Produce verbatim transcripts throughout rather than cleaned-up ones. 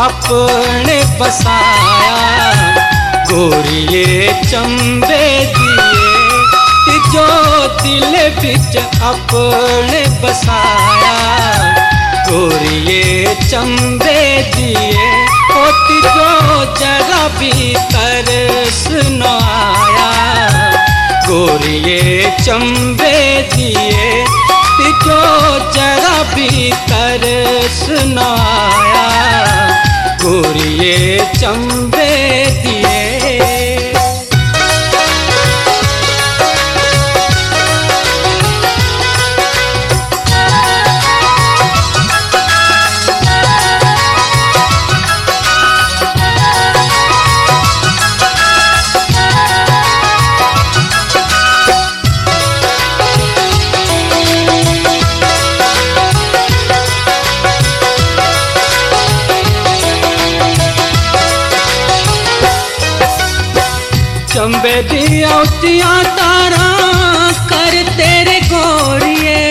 अपने बसाया। गोरिए चंबे दिए जो दिल बिच अपने बसाया। गोरिए चंबे दिए जो जगह भीतर सुनाया। गोरिए चंबे दिए जो जगह भीतर सुनाया। गोरिए चंबे दिए। चंबे दिया उचिया तारा कर तेरे गोरिए।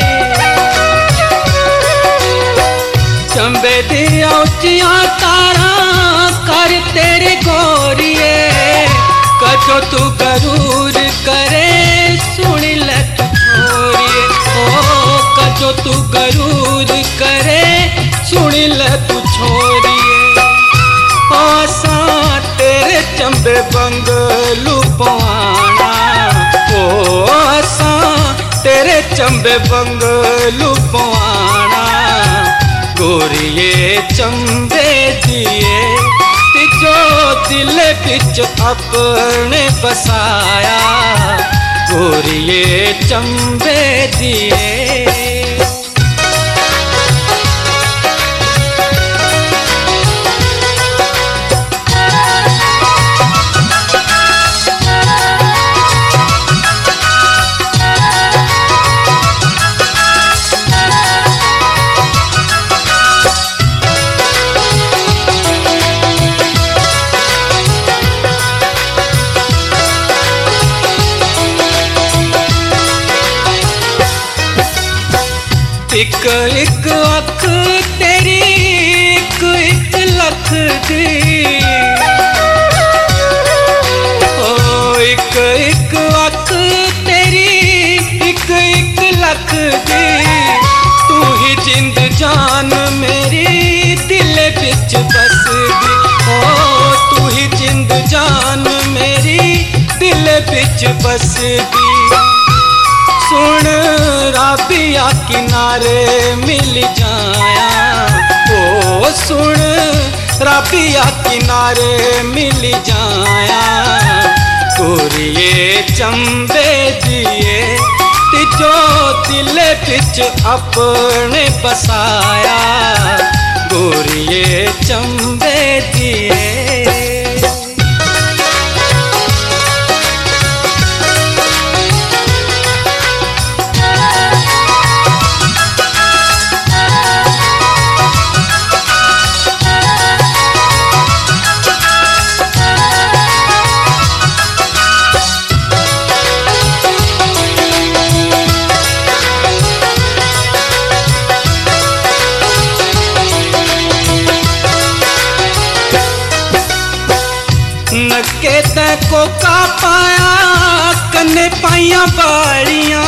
चंबे दिया उचिया तारा कर तेरे गोरिए। कजो तू गरूर करे सुन ले तू छोरिए। ओ कजो तू गरूर करे सुन ले तू छोरिए। आसा तेरे चंबे बंगलू पवाना। ओ आसा तेरे चंबे बंगलू पवाना। गोरिए चंबे दिए जो दिल बिच अपने बसाया। गोरिए चंबे दिए। एक एक अख तेरी एक एक लख दी। ओ एक एक अख तेरी एक एक लख दी। तू ही जिंद जान मेरी दिल बिच बस दी। ओ तू ही जिंद जान मेरी दिल बिच बस दी। सुन राबिया किनारे मिल जाया। ओ सुन राबिया किनारे मिल जाया। गोरिए चंबे दिए जो दिल बिच अपने बसाया। गोरिए चंबे दिए। नके तैको का पाया कन्ने पाइया बालियां।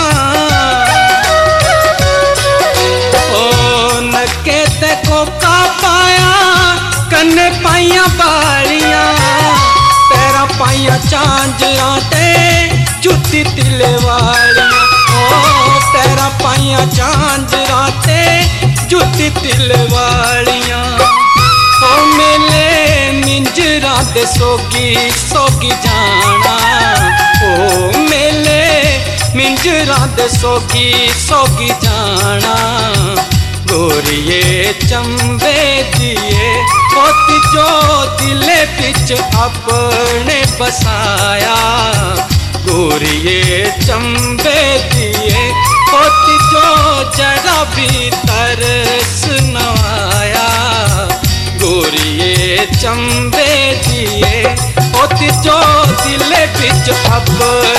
ओ नके तैको का पाया कन्ने पाइया बालियां। पैरा पाइया झांजरा ते जुत्ती तिले वालियां। ओ पैरा पाइया झांजरा ते जुत्ती तिले वालियां। ओ मेले मिंजरा दे सोगी सोगी जाना। ओ मेले मिंजरा दे सोगी सोगी जाना। गोरिए चंबे दिए जो दिल बिच अपने बसाया। गोरिए चंबे दिए जो जगह भीतर सुनाया। गोरिए चंबे दिए जो दिल बिच अपने